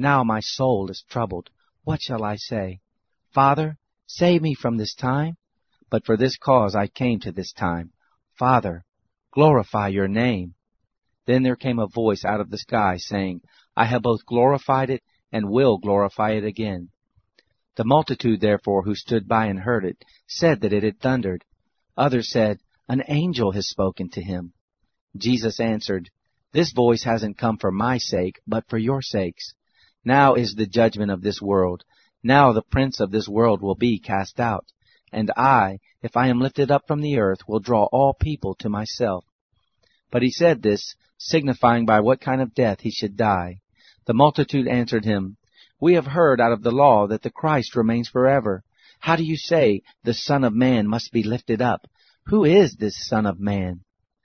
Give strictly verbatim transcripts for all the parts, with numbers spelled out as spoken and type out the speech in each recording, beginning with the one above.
Now my soul is troubled. What shall I say? Father, save me from this time? But for this cause I came to this time. Father, glorify your name. Then there came a voice out of the sky, saying, I have both glorified it and will glorify it again. The multitude therefore who stood by and heard it said that it had thundered. Others said, An angel has spoken to him. Jesus answered, This voice hasn't come for my sake, but for your sakes. Now is the judgment of this world. Now the prince of this world will be cast out. And I, if I am lifted up from the earth, will draw all people to myself. But he said this, signifying by what kind of death he should die. The multitude answered him, We have heard out of the law that the Christ remains forever. How do you say, the Son of Man must be lifted up? Who is this Son of Man?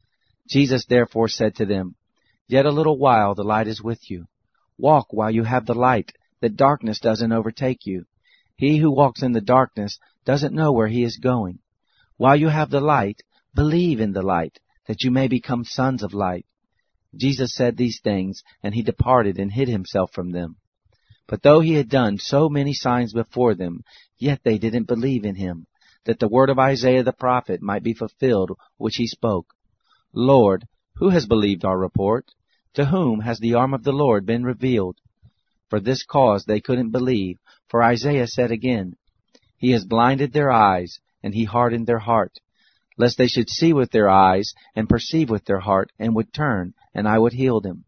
Jesus therefore said to them, Yet a little while the light is with you. Walk while you have the light, that darkness doesn't overtake you. He who walks in the darkness doesn't know where he is going. While you have the light, believe in the light, that you may become sons of light. Jesus said these things, and he departed and hid himself from them. But though he had done so many signs before them, yet they didn't believe in him, that the word of Isaiah the prophet might be fulfilled, which he spoke. Lord, who has believed our report? To whom has the arm of the Lord been revealed? For this cause they couldn't believe, for Isaiah said again, He has blinded their eyes, and he hardened their heart, lest they should see with their eyes, and perceive with their heart, and would turn, and I would heal them.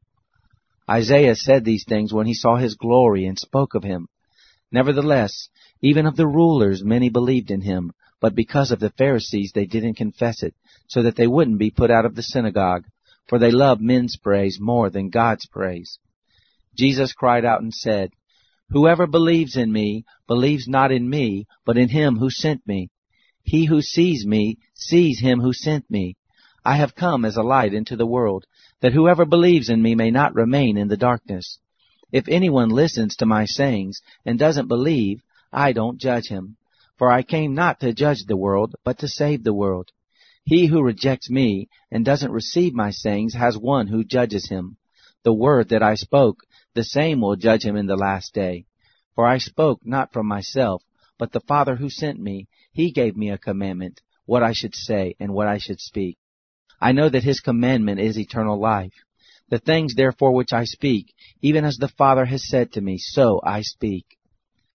Isaiah said these things when he saw his glory, and spoke of him. Nevertheless, even of the rulers many believed in him, but because of the Pharisees they didn't confess it, so that they wouldn't be put out of the synagogue, for they love men's praise more than God's praise. Jesus cried out and said, Whoever believes in me believes not in me, but in him who sent me. He who sees me sees him who sent me. I have come as a light into the world, that whoever believes in me may not remain in the darkness. If anyone listens to my sayings and doesn't believe, I don't judge him. For I came not to judge the world, but to save the world. He who rejects me and doesn't receive my sayings has one who judges him. The word that I spoke, the same will judge him in the last day. For I spoke not from myself, but the Father who sent me, he gave me a commandment, what I should say and what I should speak. I know that his commandment is eternal life. The things therefore which I speak, even as the Father has said to me, so I speak.